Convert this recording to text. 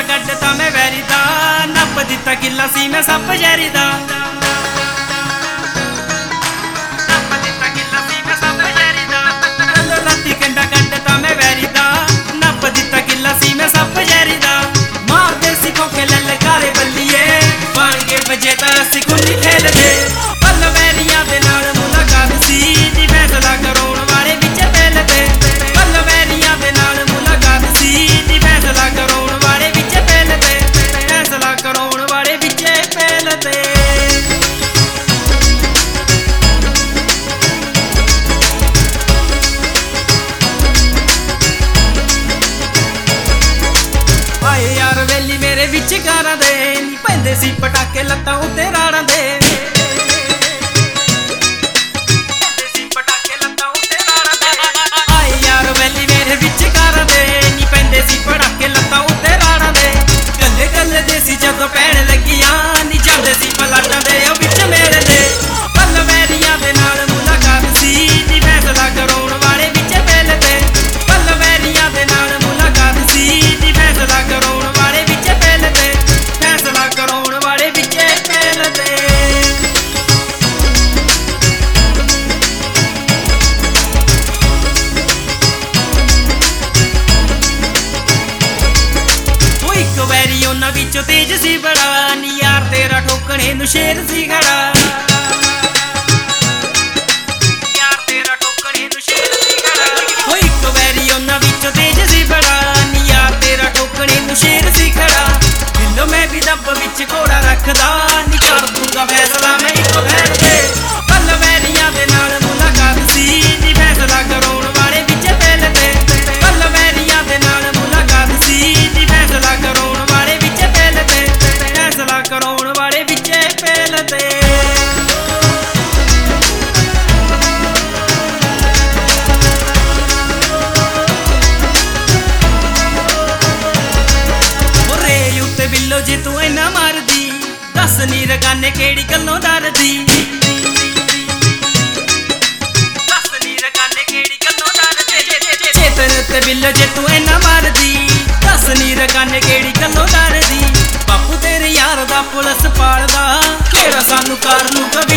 ਕੱਢਤਾ ਮੈਂ ਵੈਰੀ ਦਾ, ਨੱਪ ਦਿੱਤਾ ਕਿੱਲਾ ਸੀ ਮੈਂ ਸੱਪ ਜ਼ਹਿਰੀ ਦਾ। ਨੱਪ ਦਿੱਤਾ ਕਿੱਲਾ ਸੀ ਮੈਂ ਸੱਪ ਜ਼ਹਿਰੀ ਦਾ, ਰਾਤੀ ਕੰਡਾ ਕੱਢਤਾ ਮੈਂ ਵੈਰੀ ਦਾ, ਨੱਪ ਦਿੱਤਾ ਕਿੱਲਾ ਸੀ ਮੈਂ ਸੱਪ ਜ਼ਹਿਰੀ ਦਾ। ਮਾਰਦੇ ਸੀ ਖੋਖੇ ਲਲਕਾਰੇ ਬੱਲੀਏ, ਬਣ ਕੇ ਵਜੇ ਤਾਂ ਅਸੀਂ ਖੁੱਲੀ ਖੇਲਦੇ। ਪੱਲ ਵੈਰੀਆਂ ਦੇ ਨਾਲ ਮੁਲਾਕਾਤ ਸੀ ਜੀ, ਫੈਸਲਾ ਕਰਾਉਣ ਵਾਲੇ ਵਿੱਚ ਪਹਿਲਦੇ। ਪੱਲ ਵੈਰੀਆਂ ਦੇ ਨਾਲ ਮੁਲਾਕਾਤ ਸੀ ਜੀ, ਫੈਸਲਾ ਕਰਾਉਣ ਵਾਲੇ ਵਿੱਚ ਪਹਿਲਦੇ। ਫੈਸਲਾ ਕਰਾਉਣ ਵਾਲੇ ਵਿੱਚ ਪਹਿਲਦੇ। ਆਏ ਯਾਰ ਵੇਲੀ ਮੇਰੇ ਵਿੱਚ ਕਾਰਾਂ ਦੇ, ਨੀ ਪੈਂਦੇ ਸੀ ਪਟਾਕੇ ਲੱਤਾਂ ਉੱਤੇ ਰਾੜਾਂ ਦੇ। ਆਏ ਯਾਰ ਵੇਲੀ ਮੇਰੇ ਵਿੱਚ ਕਾਰਾਂ ਦੇ, ਨੀ ਪੈਂਦੇ ਸੀ ਪਟਾਕੇ ਲੱਤਾਂ ਉੱਤੇ ਰਾੜਾਂ ਦੇ। ਗੱਲੇ ਗੱਲੇ ਦੇ ਸੀ ਜਦੋਂ ਪੈਣ ਲੱਗੀਆਂ, ਨੀ ਜਾਂਦੇ ਸੀ ਪਲਾਟਾਂ ਦੇ ਉਹ ਵਿੱਚ ਮੇਰੇ ਦੇ। ਪੱਲ ਵੈਰੀਆਂ ਦੇ ਨਾਲ ਮੁਲਾਕਾਤ ਸੀ ਜੀ, ਫੈਸਲਾ ਕਰਾਉਣ ਵਾਲੇ ਵਿੱਚ ਪਹਿਲਦੇ। ਪੱਲ ਵੈਰੀਆਂ ਦੇ ਨਾਲ ਮੁਲਾਕਾਤ ਸੀ ਜੀ, ਫੈਸਲਾ ਕਰਾਉਣ ਵਾਲੇ ਵਿੱਚ ਪਹਿਲਦੇ। ਫੈਸਲਾ ਕਰਾਉਣ ਵਾਲੇ ਵਿੱਚ ਪਹਿਲਦੇ। ਇੱਕ ਵੈਰੀ ਉਹਨਾਂ ਵਿੱਚੋਂ ਤੇਜ ਸੀ ਬੜਾ, ਨੀ ਯਾਰ ਤੇਰਾ ਠੋਕਣੇ ਨੂੰ ਸ਼ੇਰ ਸੀ ਖੜਾ। ਯਾਰ ਤੇਰਾ ਠੋਕਣੇ ਨੂੰ ਸ਼ੇਰ ਸੀ ਖੜਾ। ਇੱਕ ਵੈਰੀ ਉਹਨਾਂ ਵਿੱਚੋਂ ਤੇਜ ਸੀ ਬੜਾ, ਨੀ ਯਾਰ ਤੇਰਾ ਠੋਕਣੇ ਨੂੰ ਸ਼ੇਰ ਸੀ ਖੜਾ। ਦਿਲੋਂ ਮੈਂ ਵੀ ਦੱਬ ਵਿੱਚ ਘੋੜਾ ਰੱਖਦਾ, ਨੀ ਕਰ ਦੂੰਗਾ ਫੈਸਲਾ ਮੈਂ ਇੱਕ ਵੈਰ ਤੇ। ਪੱਲ ਵੈਰੀਆਂ ਦੇ ਨਾਲ ਮੁਲਾਕਾਤ ਸੀ ਜੀ, ਫੈਸਲਾ ਕਰਾਉਣ ਵਾਲੇ ਵਿੱਚ ਪਹਿਲਦੇ। ਪੱਲ ਵੈਰੀਆਂ ਦੇ ਨਾਲ ਮੁਲਾਕਾਤ ਸੀ ਜੀ, ਫੈਸਲਾ ਕਰਾਉਣ ਵਾਲੇ ਵਿੱਚ ਪਹਿਲਦੇ। ਫੈਸਲਾ ਕਰਾਉਣ ਵਾਲੇ ਵਿੱਚ ਪਹਿਲਦੇ। ਰੇ ਉੱਤੇ ਬਿੱਲੋ ਜੇ ਤੂੰ ਇੰਨਾ ਮਾਰਦੀ, ਦੱਸ ਨੀ ਰਗਾਨੇ ਕਿਹੜੀ ਗੱਲੋਂ ਡਰਦੀ। ਦੱਸ ਨੀ ਰਗਾਨੇ ਕਿਹੜੀ ਗੱਲੋਂ ਡਰਦੇ। ਚੇਤਨ ਉੱਤੇ ਬਿੱਲੋ ਜੇ ਤੂੰ ਇੰਨਾ ਮਾਰਦੀ, ਦੱਸ ਨੀ ਰਗਾਨੇ ਕਿਹੜੀ ਗੱਲੋਂ ਡਰਦੀ। ਬਾਪੂ ਤੇਰੇ ਯਾਰ ਦਾ ਪੁਲਿਸ ਪਾਲਦਾ, ਕਿਹੜਾ ਸਾਨੂੰ ਕਾਰ ਨੂੰ